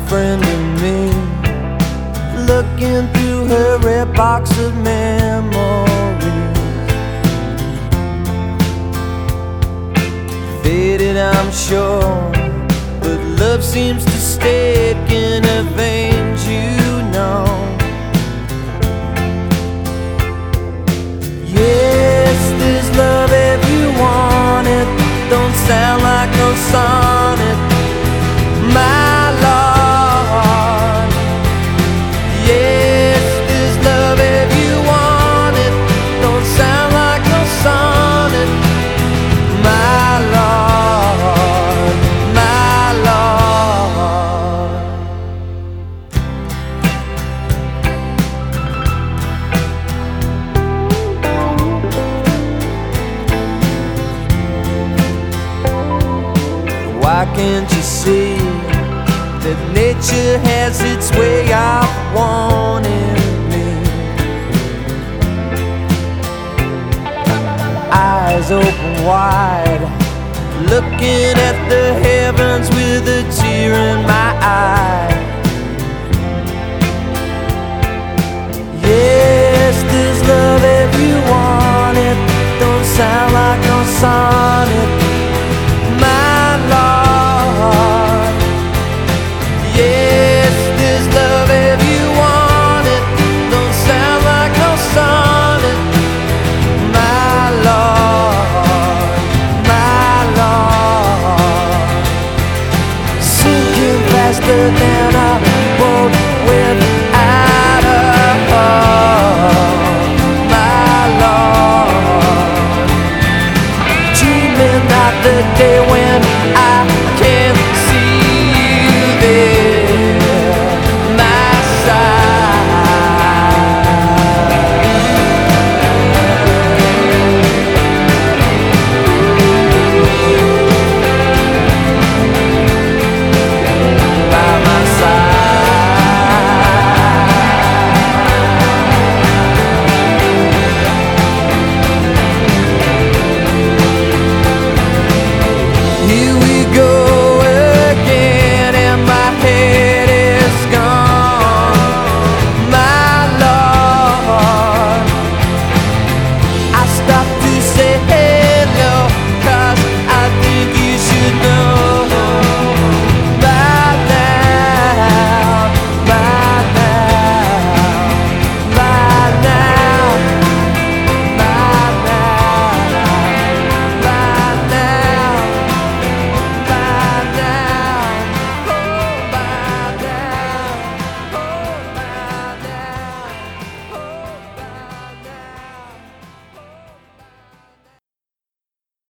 friend of me, looking through her red box of memories. Faded, I'm sure, but love seems to stick in her veins, you know. Yes, there's love if you want it. Don't sound like no sonnet, my Lord. Yes, there's love if you want it. Don't sound like no sonnet, my Lord, my Lord. Why can't you see that nature has its way of wanting me? Eyes open wide, looking at the heavens with a tear in my eye. Yes, there's love if you want it. Don't sound like no sonnet, my Lord. Yes, there's love if you want it. Don't sound like no sonnet, my Lord, my Lord. Sinking faster than a boat without a hull, my Lord. Dreaming of the day when